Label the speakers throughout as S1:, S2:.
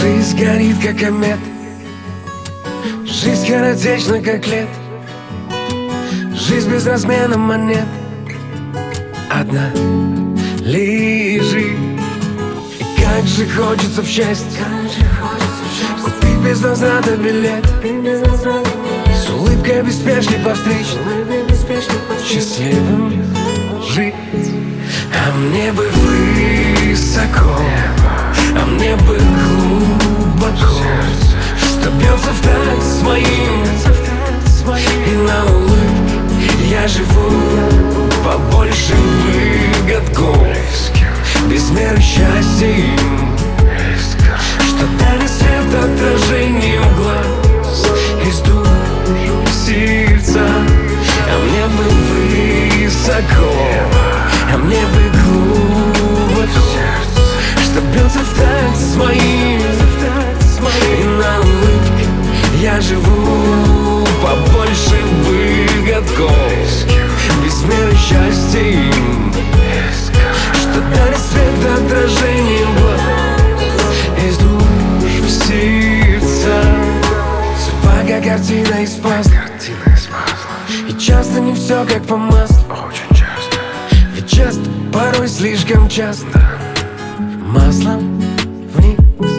S1: Жизнь горит, как комет, жизнь скоротечна, как лет. Жизнь без размена монет, одна лежит. И как же хочется в счастье купить без возврата билет, с улыбкой без спешки по встрече счастливым жить. А мне бы высоко, а мне бы глубоко, что бьется в такт с моим. И на улыбке я живу побольше бы годков, без меры счастья им, что дали свет отражением глаз из душ сердца. А мне бы высоко, а мне бы глубоко, что бьется в такт с моим. И на улыбке я живу побольше бы годков, без меры счастья им, что дарит свет отражением глаз из душ в сердца. Судьба как картина из пазла, и часто не все как по маслу.
S2: Очень часто.
S1: Ведь часто, порой слишком часто маслом вниз.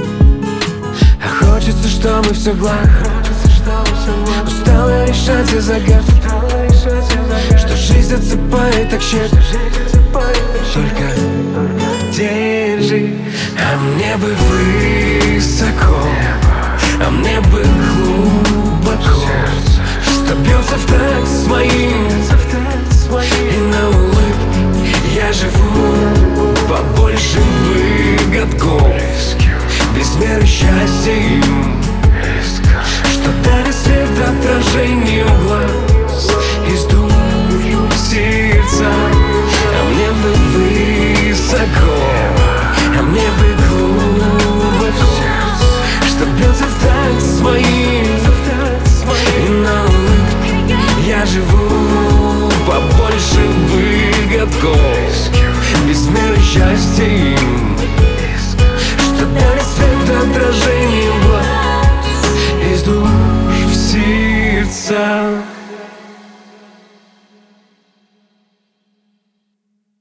S1: А хочется, чтобы все гладко. Устала решать все загадки, что жизнь отсыпает так щедро. Только держи. А мне бы высоко, а мне бы глубоко, что бьется в такт с моим. И на улыбке я живу побольше бы годков, без меры счастья им,